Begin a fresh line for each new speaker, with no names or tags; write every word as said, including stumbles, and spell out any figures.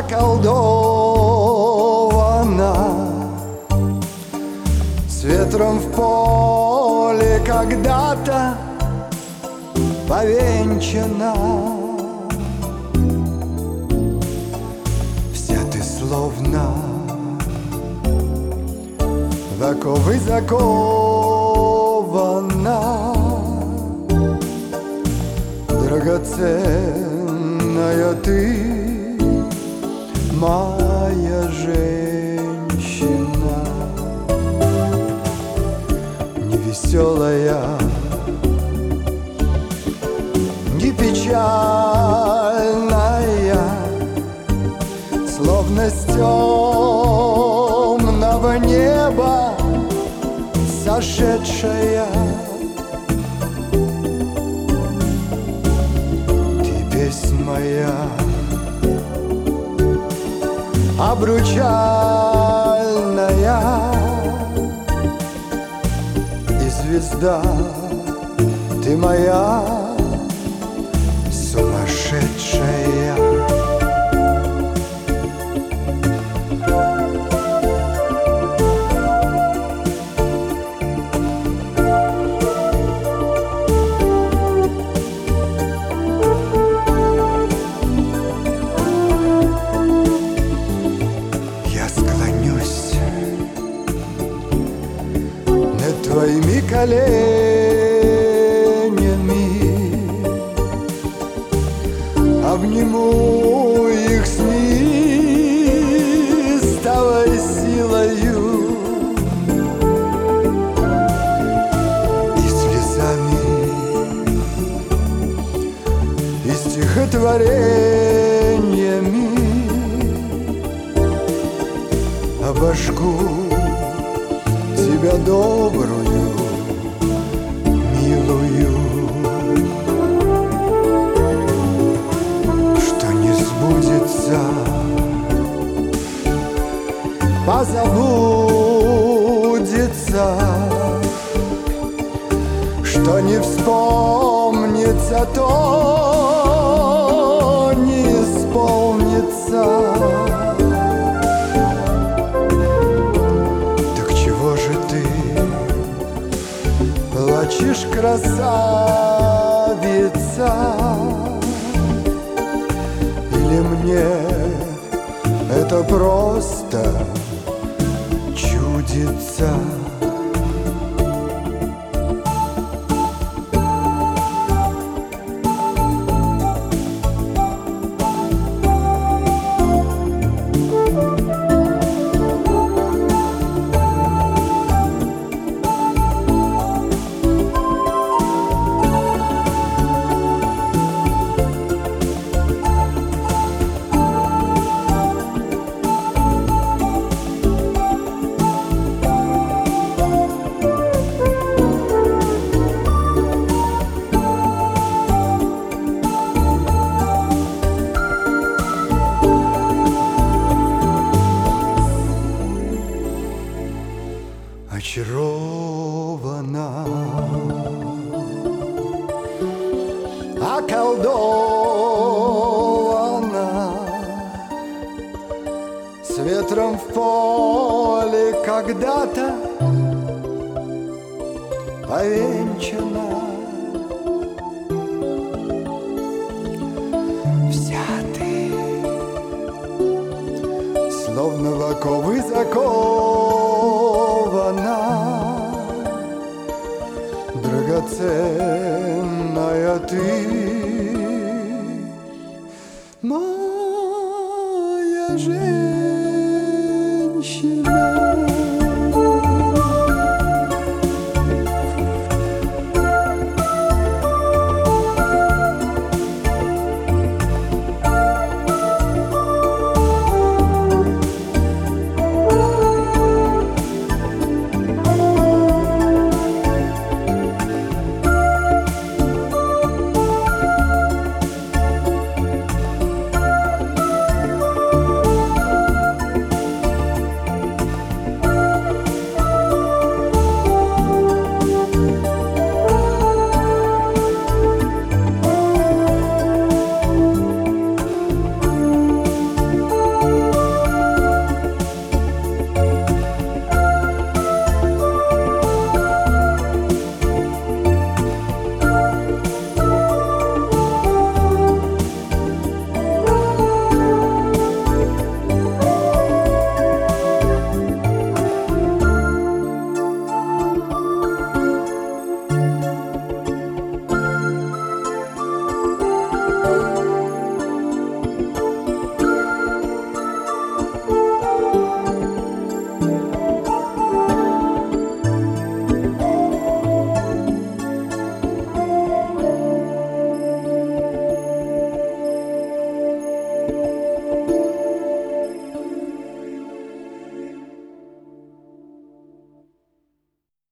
околдована, с ветром в поле когда-то повенчана. Вся ты словно в оковы закована, драгоценная ты, моя женщина. Невеселая, не печальная, словно с темного неба сошедшая. Ты песнь моя обручальная, и звезда ты моя сумасшедшая. Твоими коленями обниму их с неистовой силою и слезами, и стихотворениями обожгу тебя добрую, милую, что не сбудется, позабудется, что не вспомнится, то не исполнится. Плачешь, красавица, или мне это просто чудится? Очарована, околдована, с ветром в поле когда-то повенчана. Вся ты словно в оковы закована, драгоценная